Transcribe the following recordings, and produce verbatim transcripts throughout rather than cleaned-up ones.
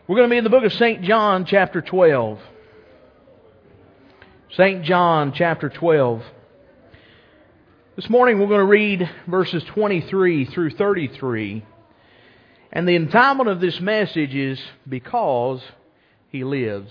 We're going to be in the book of Saint John, chapter twelve. Saint John, chapter twelve. This morning we're going to read verses twenty-three through thirty-three. And the entitlement of this message is Because He Lives.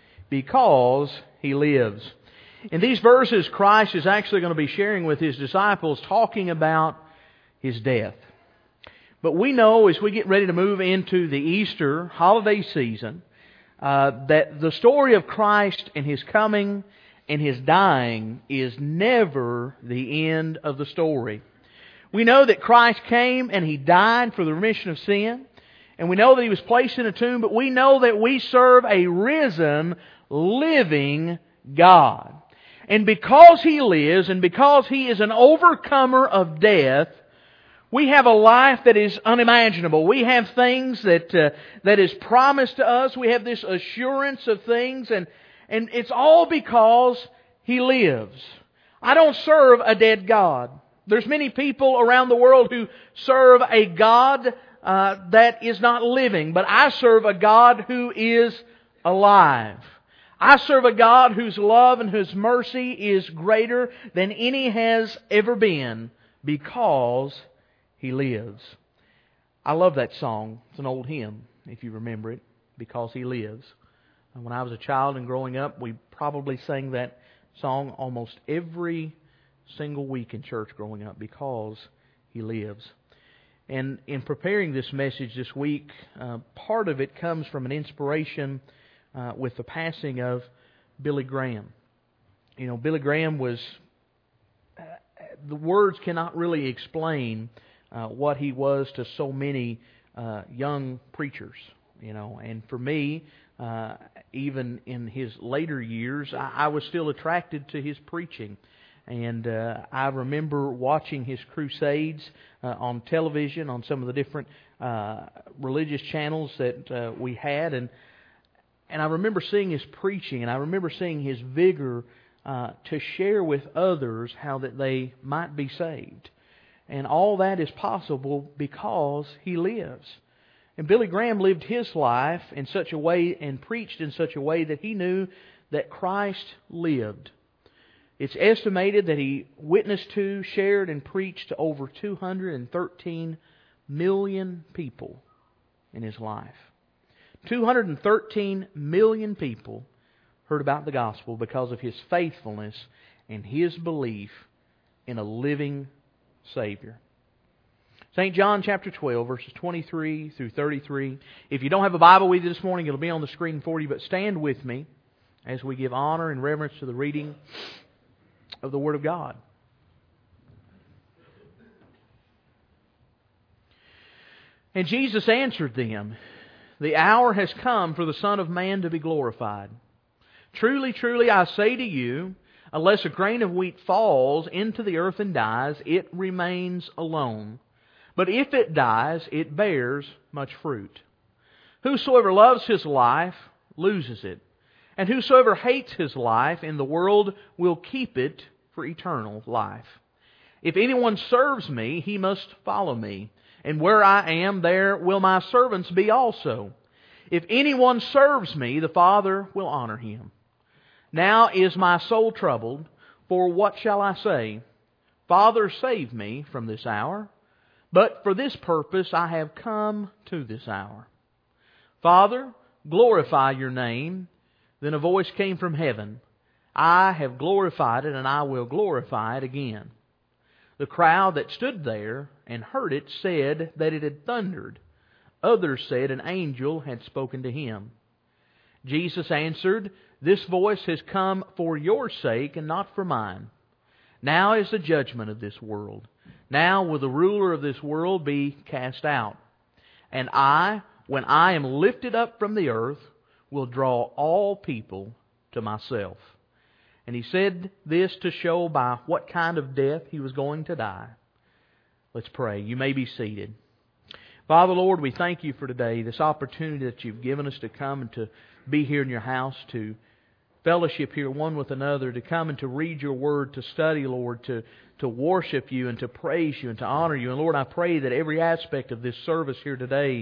Because He lives. In these verses, Christ is actually going to be sharing with His disciples, talking about His death. But we know as we get ready to move into the Easter holiday season, uh, that the story of Christ and His coming and His dying is never the end of the story. We know that Christ came and He died for the remission of sin. And we know that He was placed in a tomb, but we know that we serve a risen, living God. And because He lives and because He is an overcomer of death, we have a life that is unimaginable. We have things that uh, that is promised to us. We have this assurance of things, and and it's all because He lives. I don't serve a dead God. There's many people around the world who serve a God uh, that is not living, but I serve a God who is alive. I serve a God whose love and whose mercy is greater than any has ever been, because He lives. I love that song. It's an old hymn, if you remember it, Because He Lives. And when I was a child and growing up, we probably sang that song almost every single week in church growing up, Because He Lives. And in preparing this message this week, uh, part of it comes from an inspiration uh, with the passing of Billy Graham. You know, Billy Graham was... Uh, the words cannot really explain Uh, what he was to so many uh, young preachers, you know. And for me, uh, even in his later years, I, I was still attracted to his preaching. And uh, I remember watching his crusades uh, on television, on some of the different uh, religious channels that uh, we had. And and I remember seeing his preaching, and I remember seeing his vigor uh, to share with others how that they might be saved. And all that is possible because He lives. And Billy Graham lived his life in such a way and preached in such a way that he knew that Christ lived. It's estimated that he witnessed to, shared, and preached to over two hundred thirteen million people in his life. two hundred thirteen million people heard about the gospel because of his faithfulness and his belief in a living Savior. Saint John chapter twelve, verses twenty-three through thirty-three. If you don't have a Bible with you this morning, it'll be on the screen for you, but stand with me as we give honor and reverence to the reading of the Word of God. And Jesus answered them, "The hour has come for the Son of Man to be glorified. Truly, truly, I say to you, unless a grain of wheat falls into the earth and dies, it remains alone. But if it dies, it bears much fruit. Whosoever loves his life loses it. And whosoever hates his life in the world will keep it for eternal life. If anyone serves me, he must follow me. And where I am, there will my servants be also. If anyone serves me, the Father will honor him. Now is my soul troubled, for what shall I say? Father, save me from this hour. But for this purpose I have come to this hour. Father, glorify your name." Then a voice came from heaven, "I have glorified it, and I will glorify it again." The crowd that stood there and heard it said that it had thundered. Others said an angel had spoken to him. Jesus answered, "This voice has come for your sake and not for mine. Now is the judgment of this world. Now will the ruler of this world be cast out. And I, when I am lifted up from the earth, will draw all people to myself." And He said this to show by what kind of death He was going to die. Let's pray. You may be seated. Father, Lord, we thank You for today, this opportunity that You've given us to come and to be here in Your house, to fellowship here one with another, to come and to read Your Word, to study, Lord, to, to worship You and to praise You and to honor You. And Lord, I pray that every aspect of this service here today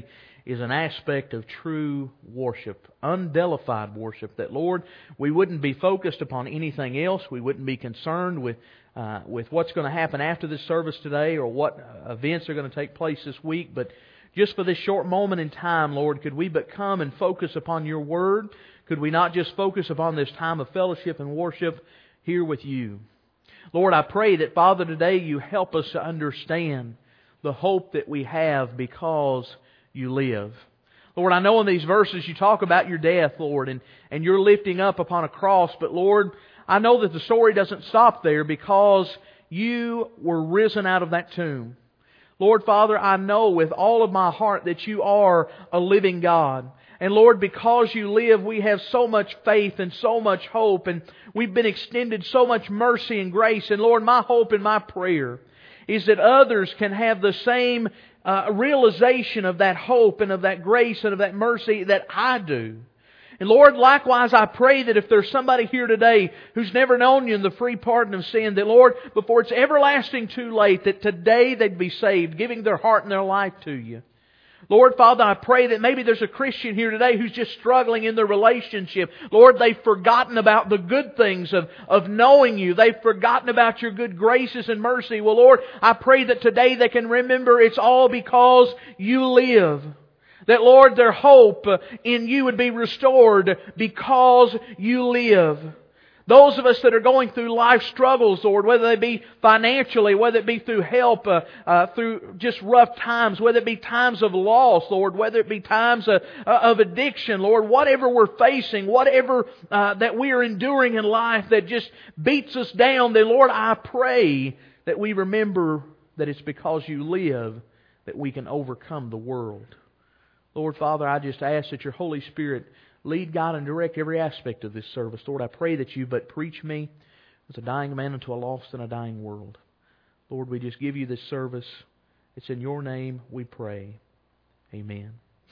is an aspect of true worship, undellified worship. That, Lord, we wouldn't be focused upon anything else. We wouldn't be concerned with uh, with what's going to happen after this service today or what events are going to take place this week. But just for this short moment in time, Lord, could we but come and focus upon Your Word? Could we not just focus upon this time of fellowship and worship here with You? Lord, I pray that, Father, today You help us to understand the hope that we have because You live. Lord, I know in these verses You talk about Your death, Lord, and, and You're lifting up upon a cross. But Lord, I know that the story doesn't stop there because You were risen out of that tomb. Lord, Father, I know with all of my heart that You are a living God. And Lord, because You live, we have so much faith and so much hope, and we've been extended so much mercy and grace. And Lord, my hope and my prayer is that others can have the same uh, realization of that hope and of that grace and of that mercy that I do. And Lord, likewise, I pray that if there's somebody here today who's never known You in the free pardon of sin, that Lord, before it's everlasting too late, that today they'd be saved, giving their heart and their life to You. Lord, Father, I pray that maybe there's a Christian here today who's just struggling in their relationship. Lord, they've forgotten about the good things of, of knowing You. They've forgotten about Your good graces and mercy. Well, Lord, I pray that today they can remember it's all because You live. That, Lord, their hope in You would be restored because You live. Those of us that are going through life struggles, Lord, whether they be financially, whether it be through help, uh, uh, through just rough times, whether it be times of loss, Lord, whether it be times of, uh, of addiction, Lord, whatever we're facing, whatever uh, that we are enduring in life that just beats us down, then, Lord, I pray that we remember that it's because You live that we can overcome the world. Lord, Father, I just ask that Your Holy Spirit lead, guide, and direct every aspect of this service. Lord, I pray that You but preach me as a dying man into a lost and a dying world. Lord, we just give You this service. It's in Your name we pray. Amen.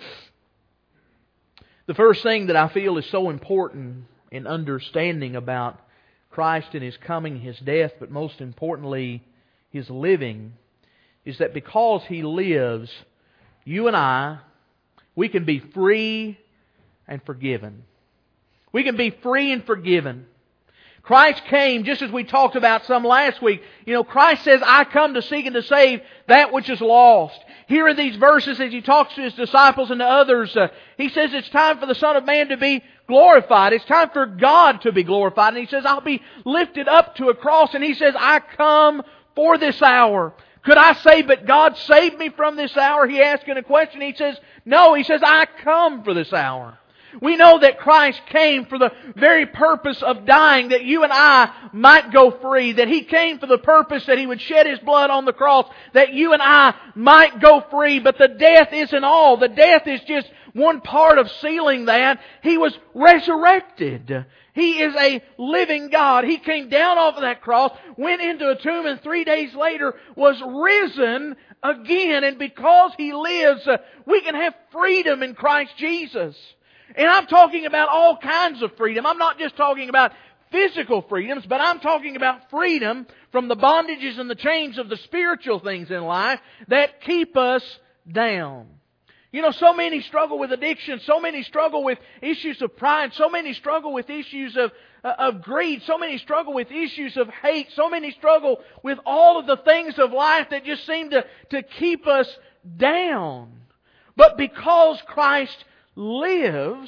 The first thing that I feel is so important in understanding about Christ and His coming, His death, but most importantly, His living, is that because He lives, you and I, we can be free and forgiven. We can be free and forgiven. Christ came, just as we talked about some last week. You know, Christ says, I come to seek and to save that which is lost. Here in these verses, as He talks to His disciples and to others, uh, He says it's time for the Son of Man to be glorified. It's time for God to be glorified. And He says, I'll be lifted up to a cross. And He says, I come for this hour. Could I say, but God saved me from this hour? He asked in a question. He says, no. He says, I come for this hour. We know that Christ came for the very purpose of dying, that you and I might go free. That He came for the purpose that He would shed His blood on the cross, that you and I might go free. But the death isn't all. The death is just one part of sealing that. He was resurrected. He is a living God. He came down off of that cross, went into a tomb, and three days later was risen again. And because He lives, we can have freedom in Christ Jesus. And I'm talking about all kinds of freedom. I'm not just talking about physical freedoms, but I'm talking about freedom from the bondages and the chains of the spiritual things in life that keep us down. You know, so many struggle with addiction, so many struggle with issues of pride, so many struggle with issues of, uh, of greed, so many struggle with issues of hate, so many struggle with all of the things of life that just seem to, to keep us down. But because Christ lives,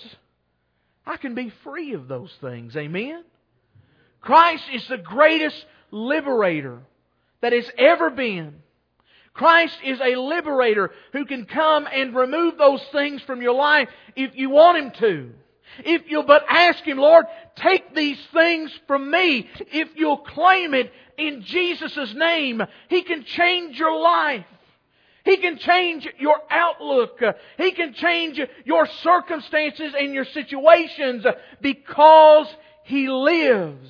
I can be free of those things. Amen? Christ is the greatest liberator that has ever been. Christ is a liberator who can come and remove those things from your life if you want Him to. If you'll but ask Him, Lord, take these things from me. If you'll claim it in Jesus' name, He can change your life. He can change your outlook. He can change your circumstances and your situations because He lives.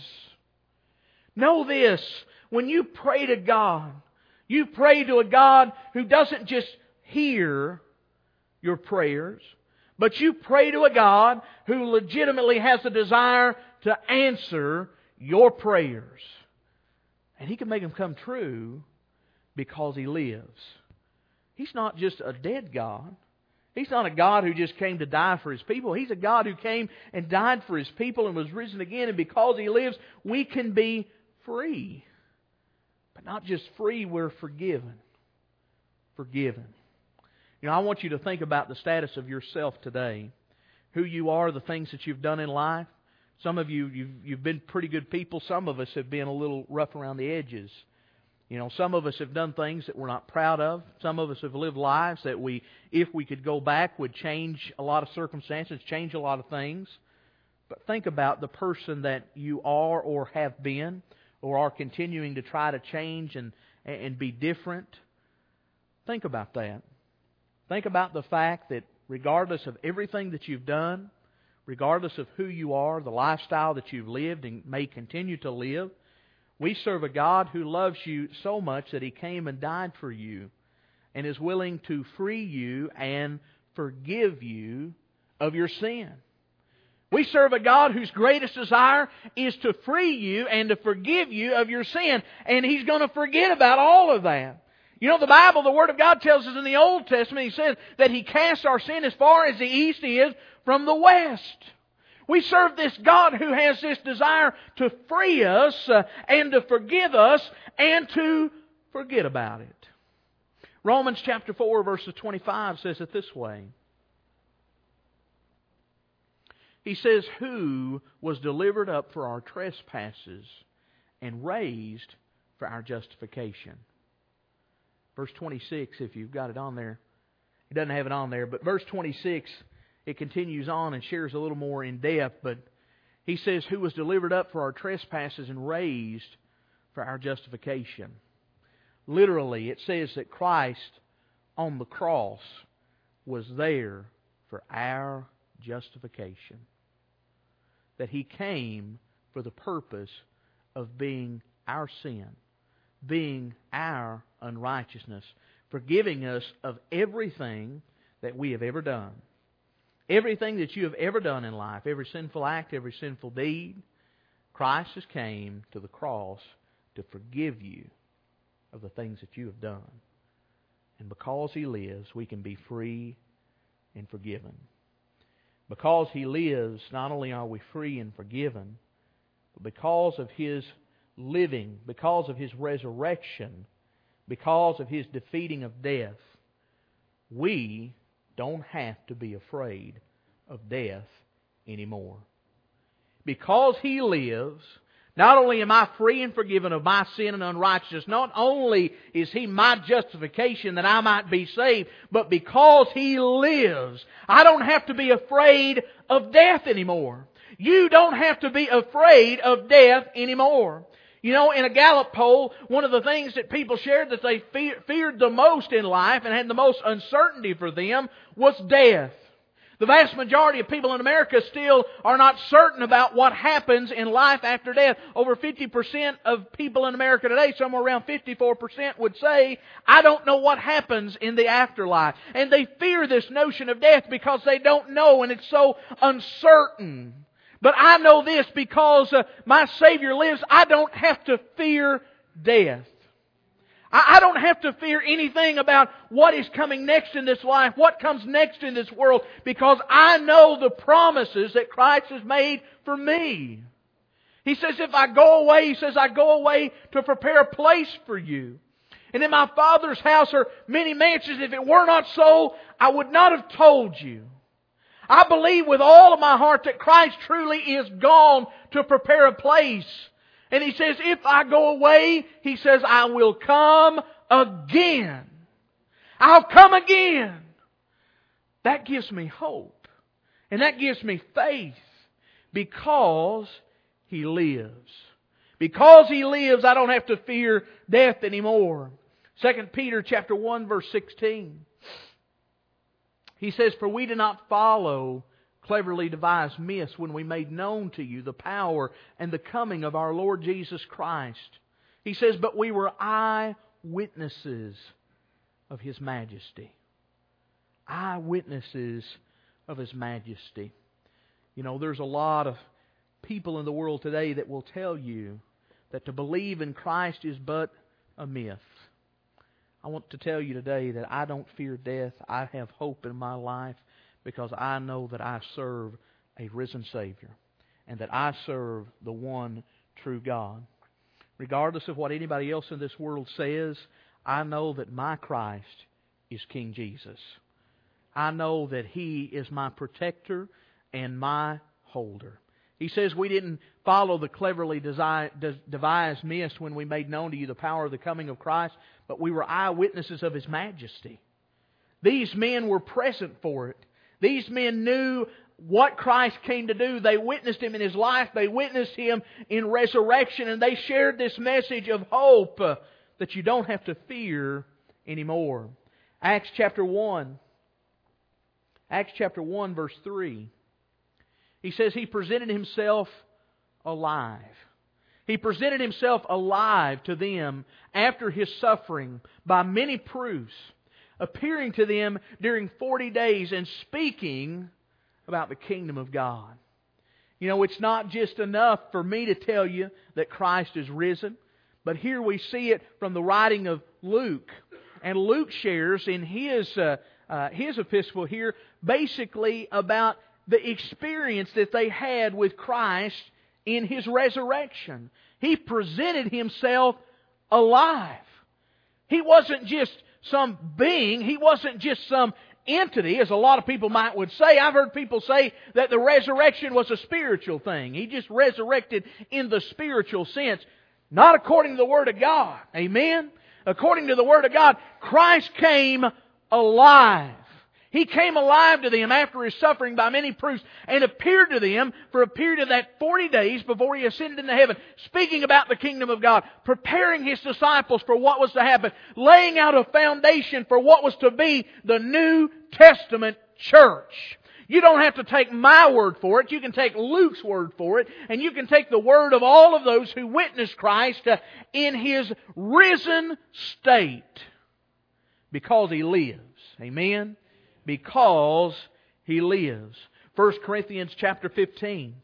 Know this, when you pray to God, you pray to a God who doesn't just hear your prayers, but you pray to a God who legitimately has a desire to answer your prayers. And He can make them come true because He lives. He's not just a dead God. He's not a God who just came to die for His people. He's a God who came and died for His people and was risen again. And because He lives, we can be free. But not just free, we're forgiven. Forgiven. You know, I want you to think about the status of yourself today. Who you are, the things that you've done in life. Some of you, you've, you've been pretty good people. Some of us have been a little rough around the edges. You know, some of us have done things that we're not proud of. Some of us have lived lives that we, if we could go back, would change a lot of circumstances, change a lot of things. But think about the person that you are or have been, or are continuing to try to change and, and be different. Think about that. Think about the fact that regardless of everything that you've done, regardless of who you are, the lifestyle that you've lived and may continue to live, we serve a God who loves you so much that He came and died for you and is willing to free you and forgive you of your sin. We serve a God whose greatest desire is to free you and to forgive you of your sin. And He's going to forget about all of that. You know, the Bible, the Word of God tells us in the Old Testament, He says that He casts our sin as far as the east is from the west. We serve this God who has this desire to free us uh, and to forgive us and to forget about it. Romans chapter four, verse twenty-five says it this way. He says, who was delivered up for our trespasses and raised for our justification. Verse twenty-six, if you've got it on there. It doesn't have it on there, but verse twenty-six, it continues on and shares a little more in depth. But he says, who was delivered up for our trespasses and raised for our justification. Literally, it says that Christ on the cross was there for our justification. That He came for the purpose of being our sin, being our unrighteousness, forgiving us of everything that we have ever done. Everything that you have ever done in life, every sinful act, every sinful deed, Christ has came to the cross to forgive you of the things that you have done. And because He lives, we can be free and forgiven. Because He lives, not only are we free and forgiven, but because of His living, because of His resurrection, because of His defeating of death, we don't have to be afraid of death anymore. Because He lives, not only am I free and forgiven of my sin and unrighteousness, not only is He my justification that I might be saved, but because He lives, I don't have to be afraid of death anymore. You don't have to be afraid of death anymore. You know, in a Gallup poll, one of the things that people shared that they fear, feared the most in life and had the most uncertainty for them was death. The vast majority of people in America still are not certain about what happens in life after death. Over fifty percent of people in America today, somewhere around fifty-four percent, would say, I don't know what happens in the afterlife. And they fear this notion of death because they don't know and it's so uncertain. But I know this, because uh, my Savior lives, I don't have to fear death. I, I don't have to fear anything about what is coming next in this life, what comes next in this world, because I know the promises that Christ has made for me. He says, if I go away, He says, I go away to prepare a place for you. And in my Father's house are many mansions. If it were not so, I would not have told you. I believe with all of my heart that Christ truly is gone to prepare a place. And He says, if I go away, He says, I will come again. I'll come again. That gives me hope. And that gives me faith. Because He lives. Because He lives, I don't have to fear death anymore. Second Peter chapter one, verse sixteen. He says, for we did not follow cleverly devised myths when we made known to you the power and the coming of our Lord Jesus Christ. He says, but we were eyewitnesses of His majesty. Eyewitnesses of His majesty. You know, there's a lot of people in the world today that will tell you that to believe in Christ is but a myth. I want to tell you today that I don't fear death. I have hope in my life because I know that I serve a risen Savior and that I serve the one true God. Regardless of what anybody else in this world says, I know that my Christ is King Jesus. I know that He is my protector and my holder. He says we didn't follow the cleverly devised mist when we made known to you the power of the coming of Christ, but we were eyewitnesses of His majesty. These men were present for it. These men knew what Christ came to do. They witnessed Him in His life. They witnessed Him in resurrection. And they shared this message of hope uh, that you don't have to fear anymore. Acts chapter one. Acts chapter one verse three. He says He presented Himself alive. He presented Himself alive to them after His suffering by many proofs, appearing to them during forty days and speaking about the kingdom of God. You know, it's not just enough for me to tell you that Christ is risen, but here we see it from the writing of Luke. And Luke shares in his, uh, uh, his epistle here basically about the experience that they had with Christ in His resurrection. He presented Himself alive. He wasn't just some being. He wasn't just some entity, as a lot of people might would say. I've heard people say that the resurrection was a spiritual thing. He just resurrected in the spiritual sense. Not according to the Word of God. Amen? According to the Word of God, Christ came alive. He came alive to them after His suffering by many proofs and appeared to them for a period of that forty days before He ascended into heaven, speaking about the kingdom of God, preparing His disciples for what was to happen, laying out a foundation for what was to be the New Testament church. You don't have to take my word for it. You can take Luke's word for it. And you can take the word of all of those who witnessed Christ uh, in His risen state. Because He lives. Amen? Because He lives. First Corinthians chapter fifteen.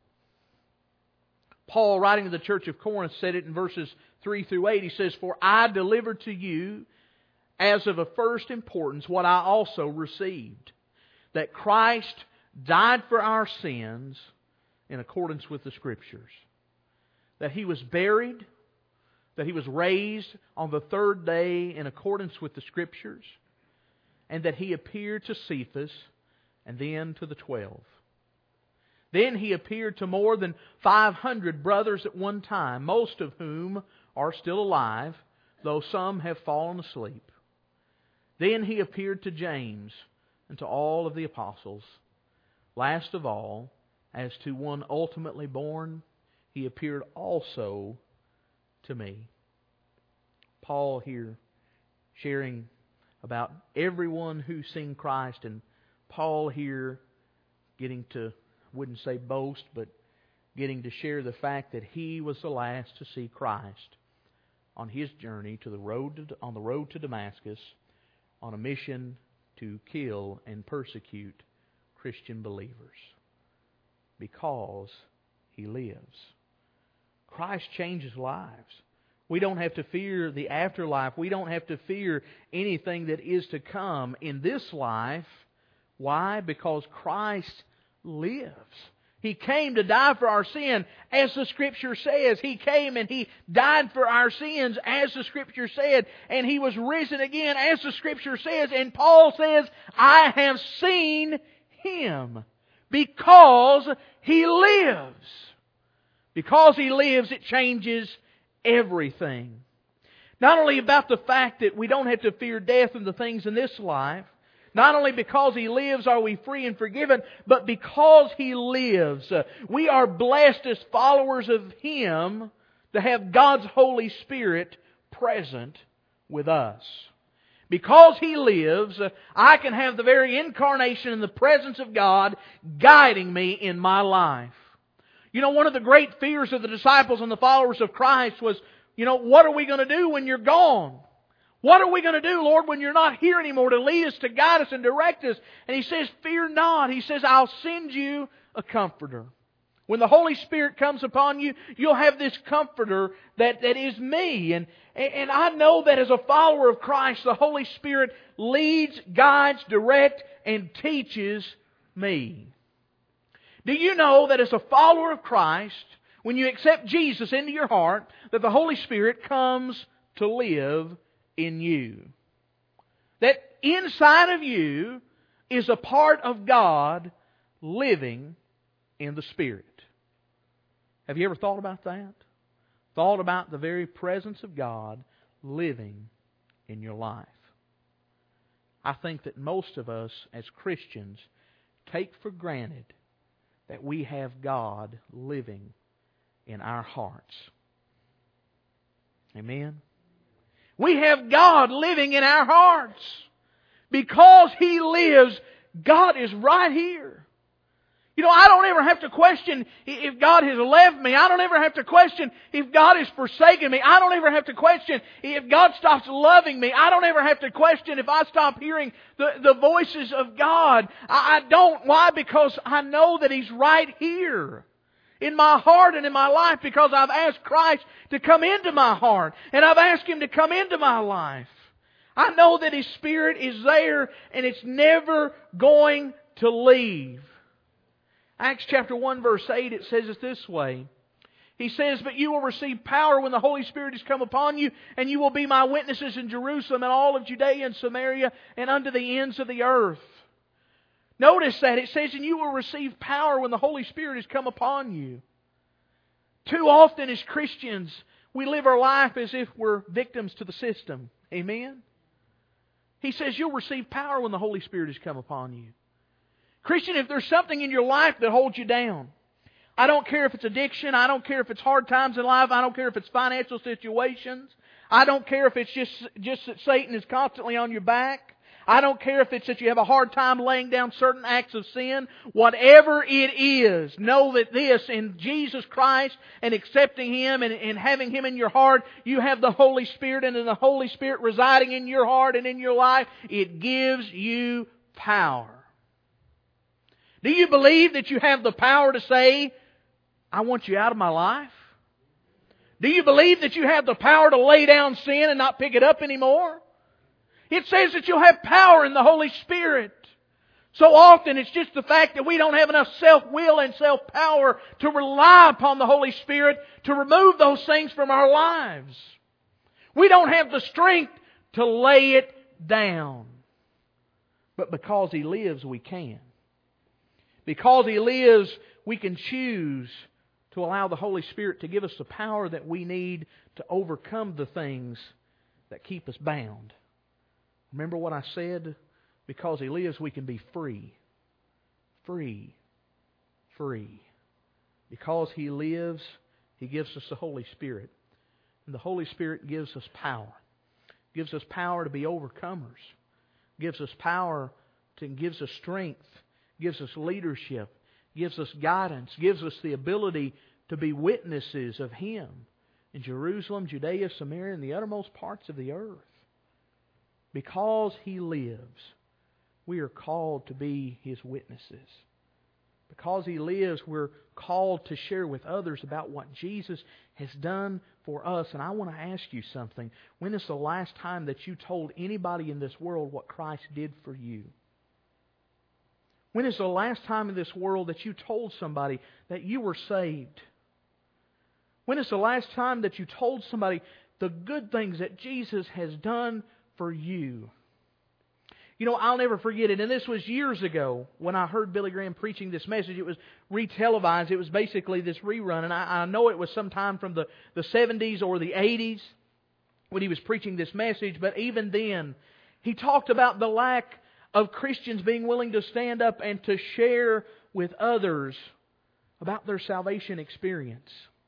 Paul, writing to the church of Corinth, said it in verses three through eight. He says, "For I delivered to you as of a first importance what I also received, that Christ died for our sins in accordance with the Scriptures, that He was buried, that He was raised on the third day in accordance with the Scriptures, and that He appeared to Cephas and then to the twelve. Then He appeared to more than five hundred brothers at one time, most of whom are still alive, though some have fallen asleep. Then He appeared to James and to all of the apostles. Last of all, as to one ultimately born, He appeared also to me." Paul here sharing about everyone who's seen Christ, and Paul here getting to, wouldn't say boast, but getting to share the fact that he was the last to see Christ on His journey to the road to, on the road to Damascus, on a mission to kill and persecute Christian believers. Because He lives. Christ changes lives. We don't have to fear the afterlife. We don't have to fear anything that is to come in this life. Why? Because Christ lives. He came to die for our sin, as the Scripture says. He came and He died for our sins, as the Scripture said. And He was risen again, as the Scripture says. And Paul says, "I have seen Him," because He lives. Because He lives, it changes everything. Not only about the fact that we don't have to fear death and the things in this life. Not only because He lives are we free and forgiven, but because He lives, uh, we are blessed as followers of Him to have God's Holy Spirit present with us. Because He lives, uh, I can have the very incarnation and the presence of God guiding me in my life. You know, one of the great fears of the disciples and the followers of Christ was, you know, what are we going to do when You're gone? What are we going to do, Lord, when You're not here anymore to lead us, to guide us, and direct us? And He says, "Fear not." He says, "I'll send you a Comforter." When the Holy Spirit comes upon you, you'll have this Comforter that, that is me. And, and I know that as a follower of Christ, the Holy Spirit leads, guides, directs, and teaches me. Do you know that as a follower of Christ, when you accept Jesus into your heart, that the Holy Spirit comes to live in you? That inside of you is a part of God living in the Spirit. Have you ever thought about that? Thought about the very presence of God living in your life? I think that most of us as Christians take for granted that we have God living in our hearts. Amen? We have God living in our hearts. Because He lives, God is right here. You know, I don't ever have to question if God has left me. I don't ever have to question if God has forsaken me. I don't ever have to question if God stops loving me. I don't ever have to question if I stop hearing the, the voices of God. I, I don't. Why? Because I know that He's right here in my heart and in my life, because I've asked Christ to come into my heart and I've asked Him to come into my life. I know that His Spirit is there and it's never going to leave. Acts chapter one verse eight, it says it this way. He says, "But you will receive power when the Holy Spirit has come upon you, and you will be my witnesses in Jerusalem and all of Judea and Samaria and unto the ends of the earth." Notice that it says, "And you will receive power when the Holy Spirit has come upon you." Too often as Christians, we live our life as if we're victims to the system. Amen? He says you'll receive power when the Holy Spirit has come upon you. Christian, if there's something in your life that holds you down, I don't care if it's addiction, I don't care if it's hard times in life, I don't care if it's financial situations, I don't care if it's just, just that Satan is constantly on your back, I don't care if it's that you have a hard time laying down certain acts of sin, whatever it is, know that this, in Jesus Christ and accepting Him and, and having Him in your heart, you have the Holy Spirit, and in the Holy Spirit residing in your heart and in your life, it gives you power. Do you believe that you have the power to say, "I want you out of my life"? Do you believe that you have the power to lay down sin and not pick it up anymore? It says that you'll have power in the Holy Spirit. So often it's just the fact that we don't have enough self-will and self-power to rely upon the Holy Spirit to remove those things from our lives. We don't have the strength to lay it down. But because He lives, we can. Because He lives, we can choose to allow the Holy Spirit to give us the power that we need to overcome the things that keep us bound. Remember what I said? Because He lives, we can be free. Free. Free. Because He lives, He gives us the Holy Spirit. And the Holy Spirit gives us power. Gives us power to be overcomers. Gives us power to gives us strength. Gives us leadership, gives us guidance, gives us the ability to be witnesses of Him in Jerusalem, Judea, Samaria, and the uttermost parts of the earth. Because He lives, we are called to be His witnesses. Because He lives, we're called to share with others about what Jesus has done for us. And I want to ask you something. When is the last time that you told anybody in this world what Christ did for you? When is the last time in this world that you told somebody that you were saved? When is the last time that you told somebody the good things that Jesus has done for you? You know, I'll never forget it. And this was years ago when I heard Billy Graham preaching this message. It was re-televised. It was basically this rerun. And I, I know it was sometime from the, the seventies or the eighties when he was preaching this message. But even then, he talked about the lack of Christians being willing to stand up and to share with others about their salvation experience.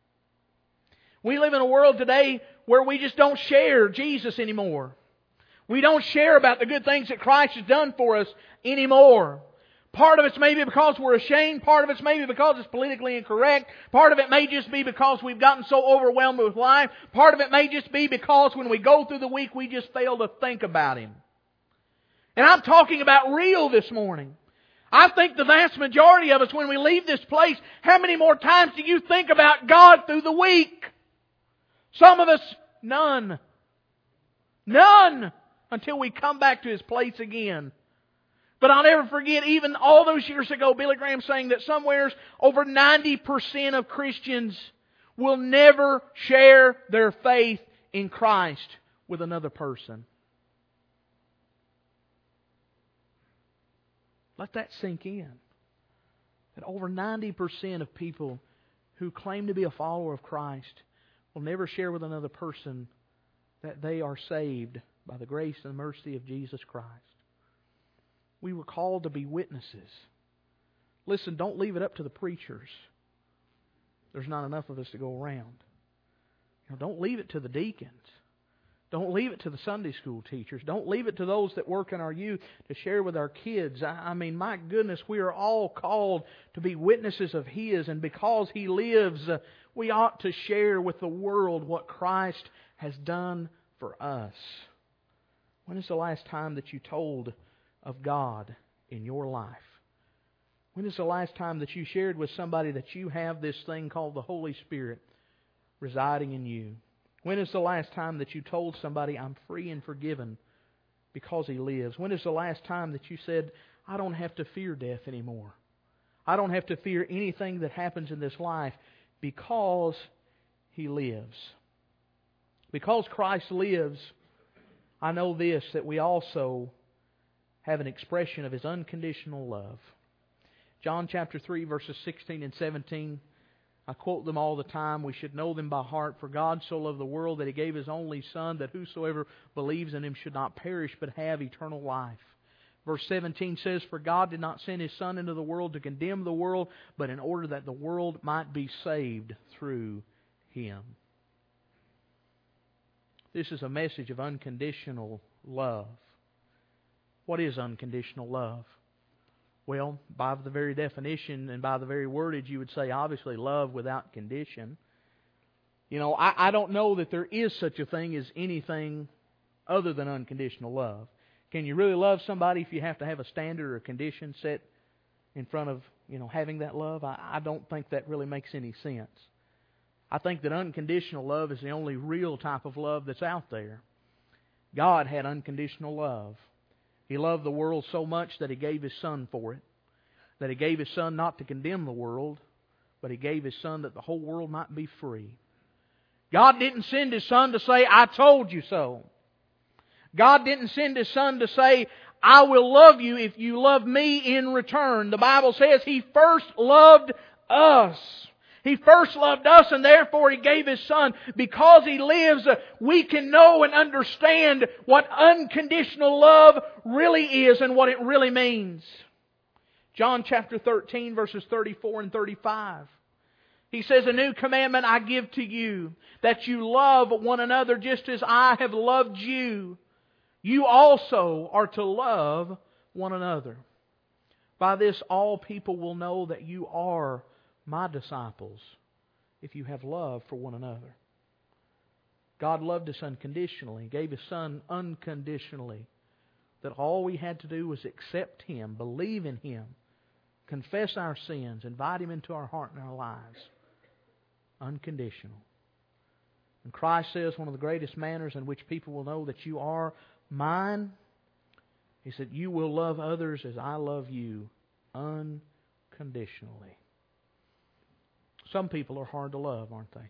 We live in a world today where we just don't share Jesus anymore. We don't share about the good things that Christ has done for us anymore. Part of it's maybe because we're ashamed. Part of it's maybe because it's politically incorrect. Part of it may just be because we've gotten so overwhelmed with life. Part of it may just be because when we go through the week, we just fail to think about Him. And I'm talking about real this morning. I think the vast majority of us, when we leave this place, how many more times do you think about God through the week? Some of us, none. None until we come back to His place again. But I'll never forget, even all those years ago, Billy Graham saying that somewhere over ninety percent of Christians will never share their faith in Christ with another person. Let that sink in. That over ninety percent of people who claim to be a follower of Christ will never share with another person that they are saved by the grace and mercy of Jesus Christ. We were called to be witnesses. Listen, don't leave it up to the preachers. There's not enough of us to go around. You know, don't leave it to the deacons. Don't leave it to the Sunday school teachers. Don't leave it to those that work in our youth to share with our kids. I mean, my goodness, we are all called to be witnesses of His. And because He lives, uh, we ought to share with the world what Christ has done for us. When is the last time that you told of God in your life? When is the last time that you shared with somebody that you have this thing called the Holy Spirit residing in you? When is the last time that you told somebody, I'm free and forgiven because He lives? When is the last time that you said, I don't have to fear death anymore? I don't have to fear anything that happens in this life because He lives. Because Christ lives, I know this, that we also have an expression of His unconditional love. John chapter three, verses sixteen and seventeen. I quote them all the time. We should know them by heart. For God so loved the world that He gave His only Son, that whosoever believes in Him should not perish, but have eternal life. Verse seventeen says, For God did not send His Son into the world to condemn the world, but in order that the world might be saved through Him. This is a message of unconditional love. What is unconditional love? Well, by the very definition and by the very wordage, you would say, obviously, love without condition. You know, I, I don't know that there is such a thing as anything other than unconditional love. Can you really love somebody if you have to have a standard or a condition set in front of, you know, having that love? I, I don't think that really makes any sense. I think that unconditional love is the only real type of love that's out there. God had unconditional love. He loved the world so much that He gave His Son for it. That He gave His Son not to condemn the world, but He gave His Son that the whole world might be free. God didn't send His Son to say, I told you so. God didn't send His Son to say, I will love you if you love me in return. The Bible says He first loved us. He first loved us, and therefore He gave His Son. Because He lives, we can know and understand what unconditional love really is and what it really means. John chapter thirteen, verses thirty-four and thirty-five. He says, A new commandment I give to you, that you love one another just as I have loved you. You also are to love one another. By this all people will know that you are My disciples, if you have love for one another. God loved us unconditionally, gave His Son unconditionally, that all we had to do was accept Him, believe in Him, confess our sins, invite Him into our heart and our lives. Unconditional. And Christ says one of the greatest manners in which people will know that you are mine, He said, you will love others as I love you unconditionally. Some people are hard to love, aren't they?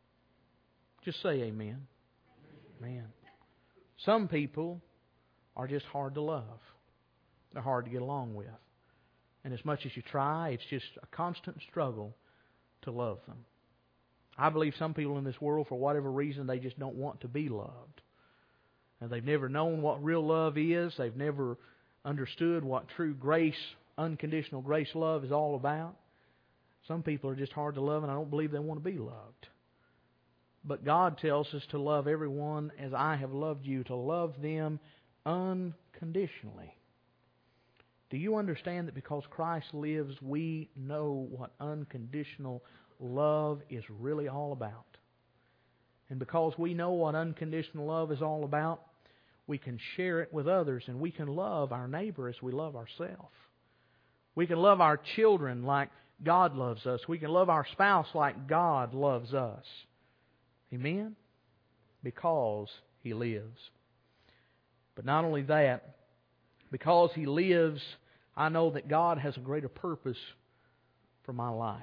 Just say amen. Man. Some people are just hard to love. They're hard to get along with. And as much as you try, it's just a constant struggle to love them. I believe some people in this world, for whatever reason, they just don't want to be loved. And they've never known what real love is. They've never understood what true grace, unconditional grace love is all about. Some people are just hard to love, and I don't believe they want to be loved. But God tells us to love everyone as I have loved you, to love them unconditionally. Do you understand that because Christ lives, we know what unconditional love is really all about? And because we know what unconditional love is all about, we can share it with others, and we can love our neighbor as we love ourselves. We can love our children like God loves us. We can love our spouse like God loves us. Amen? Because He lives. But not only that, because He lives, I know that God has a greater purpose for my life.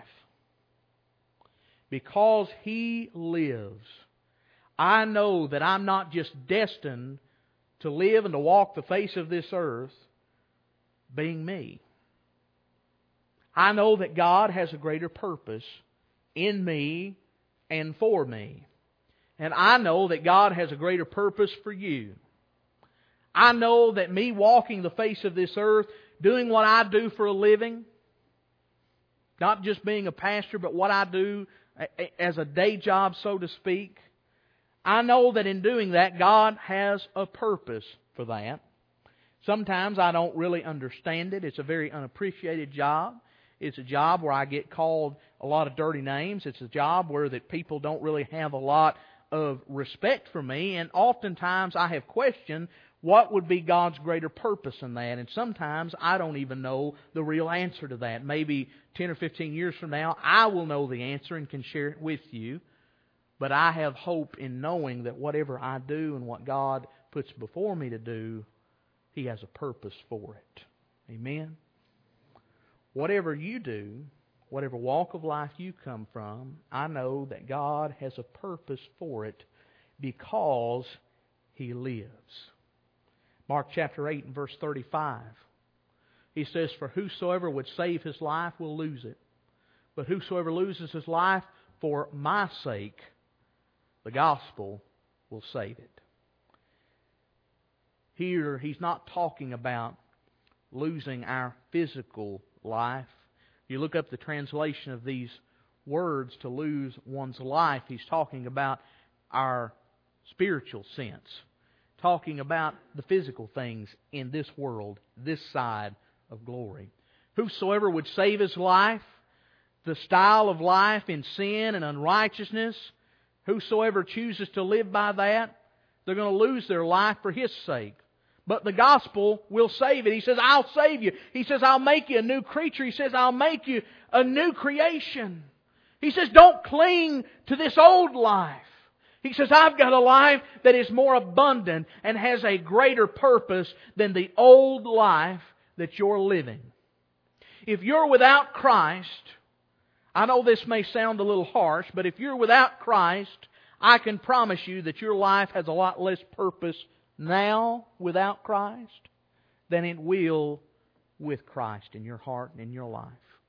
Because He lives, I know that I'm not just destined to live and to walk the face of this earth being me. I know that God has a greater purpose in me and for me. And I know that God has a greater purpose for you. I know that me walking the face of this earth, doing what I do for a living, not just being a pastor, but what I do as a day job, so to speak, I know that in doing that, God has a purpose for that. Sometimes I don't really understand it. It's a very unappreciated job. It's a job where I get called a lot of dirty names. It's a job where that people don't really have a lot of respect for me. And oftentimes I have questioned what would be God's greater purpose in that. And sometimes I don't even know the real answer to that. Maybe ten or fifteen years from now, I will know the answer and can share it with you. But I have hope in knowing that whatever I do and what God puts before me to do, He has a purpose for it. Amen? Whatever you do, whatever walk of life you come from, I know that God has a purpose for it because He lives. Mark chapter eight and verse thirty-five. He says, "For whosoever would save his life will lose it. But whosoever loses his life for my sake, the gospel will save it." Here, He's not talking about losing our physical life. You look up the translation of these words, to lose one's life. He's talking about our spiritual sense. Talking about the physical things in this world, this side of glory. Whosoever would save his life, the style of life in sin and unrighteousness, whosoever chooses to live by that, they're going to lose their life for His sake. But the gospel will save it. He says, I'll save you. He says, I'll make you a new creature. He says, I'll make you a new creation. He says, don't cling to this old life. He says, I've got a life that is more abundant and has a greater purpose than the old life that you're living. If you're without Christ, I know this may sound a little harsh, but if you're without Christ, I can promise you that your life has a lot less purpose now without Christ than it will with Christ in your heart and in your life.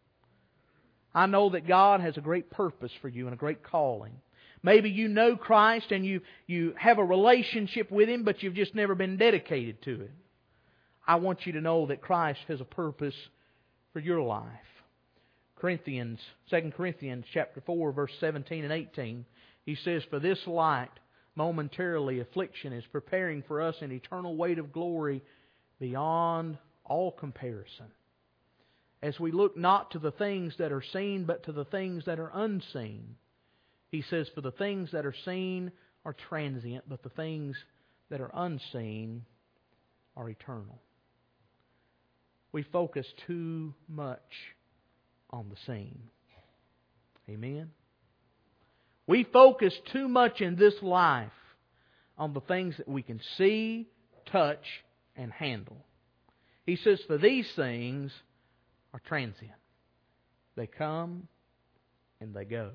I know that God has a great purpose for you and a great calling. Maybe you know Christ and you, you have a relationship with Him, but you've just never been dedicated to it. I want you to know that Christ has a purpose for your life. Corinthians, Second Corinthians chapter four, verse seventeen and eighteen, he says, "For this light, momentarily affliction, is preparing for us an eternal weight of glory beyond all comparison. As we look not to the things that are seen, but to the things that are unseen." He says, "For the things that are seen are transient, but the things that are unseen are eternal." We focus too much on the seen. Amen? We focus too much in this life on the things that we can see, touch, and handle. He says, "For these things are transient. They come and they go."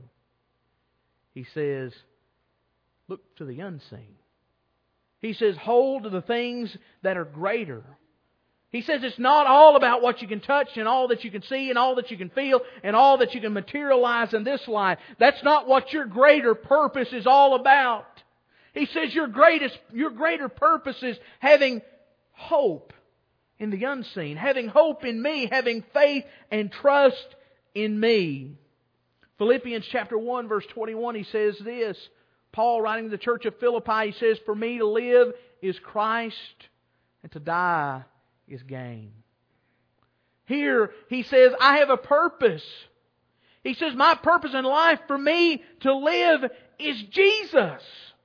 He says, look to the unseen. He says, hold to the things that are greater. He says it's not all about what you can touch and all that you can see and all that you can feel and all that you can materialize in this life. That's not what your greater purpose is all about. He says your greatest, your greater purpose is having hope in the unseen, having hope in me, having faith and trust in me. Philippians chapter one, verse twenty-one, he says this. Paul, writing to the church of Philippi, he says, "For me to live is Christ, and to die is gain." Here he says, I have a purpose. He says, my purpose in life for me to live is Jesus.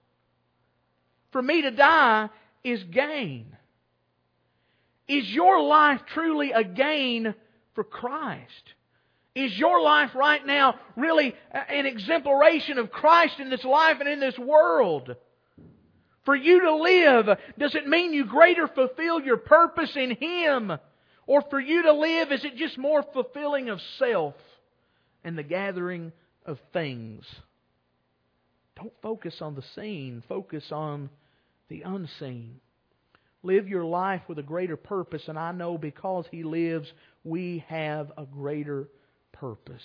For me to die is gain. Is your life truly a gain for Christ? Is your life right now really an exemplaration of Christ in this life and in this world? For you to live, does it mean you greater fulfill your purpose in Him? Or for you to live, is it just more fulfilling of self and the gathering of things? Don't focus on the seen. Focus on the unseen. Live your life with a greater purpose, and I know because He lives, we have a greater purpose.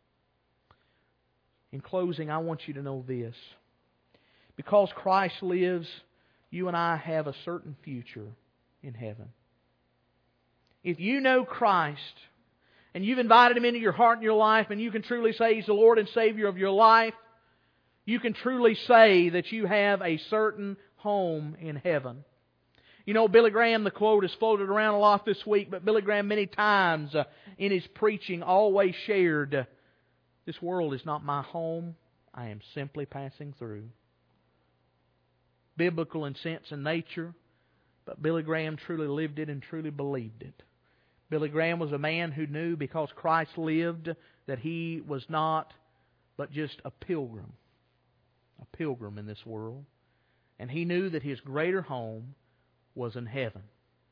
In closing, I want you to know this. Because Christ lives, you and I have a certain future in heaven. If you know Christ, and you've invited Him into your heart and your life, and you can truly say He's the Lord and Savior of your life, you can truly say that you have a certain home in heaven. You know, Billy Graham, the quote has floated around a lot this week, but Billy Graham many times uh, in his preaching always shared, uh, this world is not my home, I am simply passing through. Biblical in sense and nature, but Billy Graham truly lived it and truly believed it. Billy Graham was a man who knew because Christ lived that he was not but just a pilgrim. A pilgrim in this world. And he knew that his greater home was in heaven.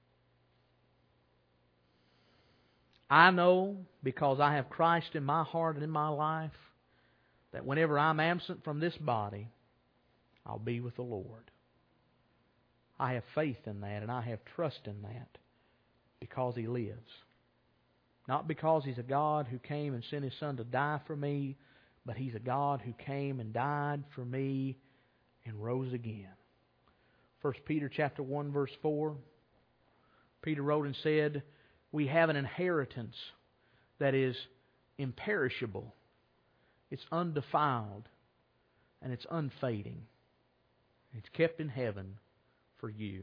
I know, because I have Christ in my heart and in my life, that whenever I'm absent from this body, I'll be with the Lord. I have faith in that, and I have trust in that, because He lives. Not because He's a God who came and sent His Son to die for me, but He's a God who came and died for me and rose again. First Peter chapter one verse four, Peter wrote and said, we have an inheritance that is imperishable, it's undefiled, and it's unfading. It's kept in heaven for you.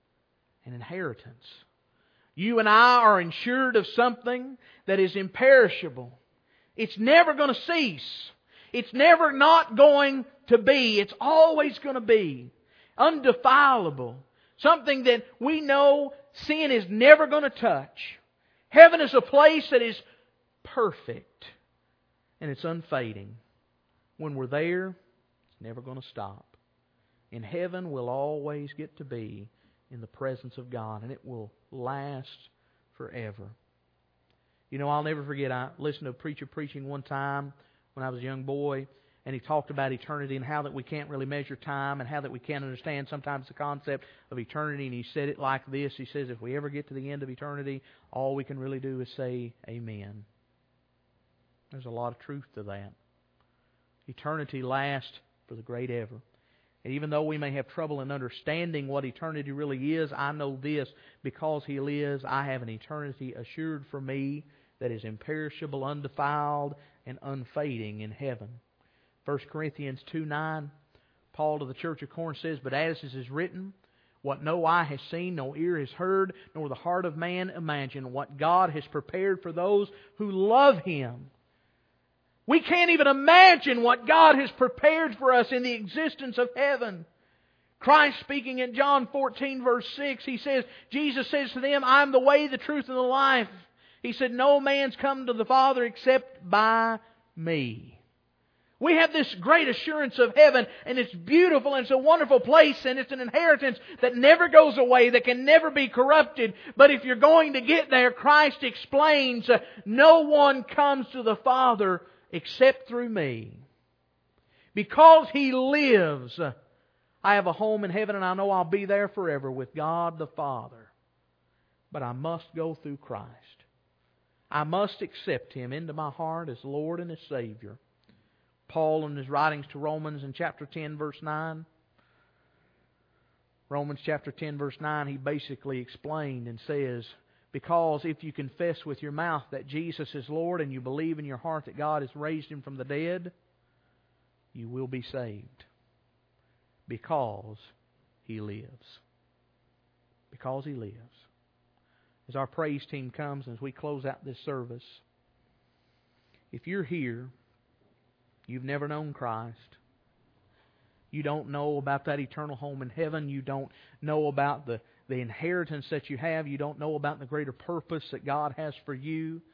An inheritance. You and I are insured of something that is imperishable. It's never going to cease. It's never not going to be. It's always going to be. Undefilable. Something that we know sin is never going to touch. Heaven is a place that is perfect. And it's unfading. When we're there, it's never going to stop. In heaven, we'll always get to be in the presence of God. And it will last forever. You know, I'll never forget, I listened to a preacher preaching one time when I was a young boy. And he talked about eternity and how that we can't really measure time and how that we can't understand sometimes the concept of eternity. And he said it like this. He says, if we ever get to the end of eternity, all we can really do is say amen. There's a lot of truth to that. Eternity lasts for the great ever. And even though we may have trouble in understanding what eternity really is, I know this, because He lives, I have an eternity assured for me that is imperishable, undefiled, and unfading in heaven. First Corinthians two nine, Paul to the church of Corinth says, but as it is written, what no eye has seen, no ear has heard, nor the heart of man imagined, what God has prepared for those who love Him. We can't even imagine what God has prepared for us in the existence of heaven. Christ speaking in John fourteen verse six, He says, Jesus says to them, I am the way, the truth, and the life. He said, no man's come to the Father except by me. We have this great assurance of heaven, and it's beautiful, and it's a wonderful place, and it's an inheritance that never goes away, that can never be corrupted. But if you're going to get there, Christ explains, uh, no one comes to the Father except through me. Because He lives, uh, I have a home in heaven, and I know I'll be there forever with God the Father. But I must go through Christ. I must accept Him into my heart as Lord and as Savior. Paul in his writings to Romans in chapter ten verse nine, Romans chapter ten verse nine, he basically explained and says, because if you confess with your mouth that Jesus is Lord and you believe in your heart that God has raised Him from the dead, you will be saved. Because He lives. Because He lives. As our praise team comes, as we close out this service, if you're here, you've never known Christ. You don't know about that eternal home in heaven. You don't know about the, the inheritance that you have. You don't know about the greater purpose that God has for you.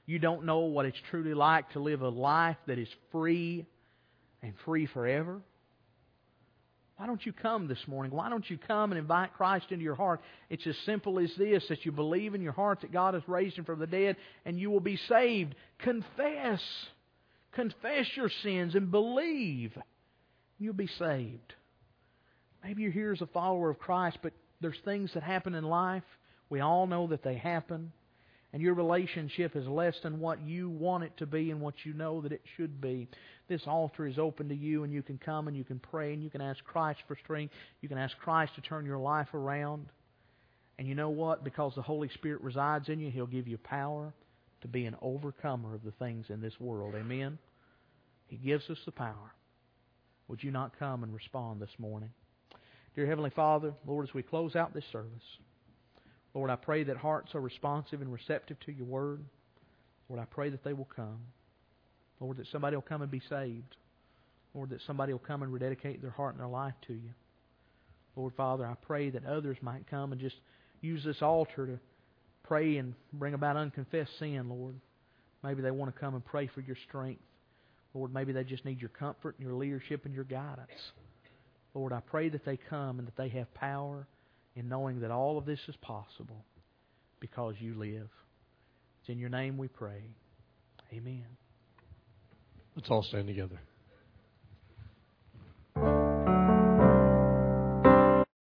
You don't know what it's truly like to live a life that is free and free forever. Why don't you come this morning? Why don't you come and invite Christ into your heart? It's as simple as this, that you believe in your heart that God has raised Him from the dead and you will be saved. Confess. Confess your sins and believe. And you'll be saved. Maybe you're here as a follower of Christ, but there's things that happen in life. We all know that they happen. And your relationship is less than what you want it to be and what you know that it should be. This altar is open to you, and you can come and you can pray and you can ask Christ for strength. You can ask Christ to turn your life around. And you know what? Because the Holy Spirit resides in you, He'll give you power to be an overcomer of the things in this world. Amen? He gives us the power. Would you not come and respond this morning? Dear Heavenly Father, Lord, as we close out this service, Lord, I pray that hearts are responsive and receptive to Your Word. Lord, I pray that they will come. Lord, that somebody will come and be saved. Lord, that somebody will come and rededicate their heart and their life to You. Lord, Father, I pray that others might come and just use this altar to pray and bring about unconfessed sin, Lord. Maybe they want to come and pray for Your strength. Lord, maybe they just need Your comfort and Your leadership and Your guidance. Lord, I pray that they come and that they have power in knowing that all of this is possible because You live. It's in Your name we pray. Amen. Let's all stand together.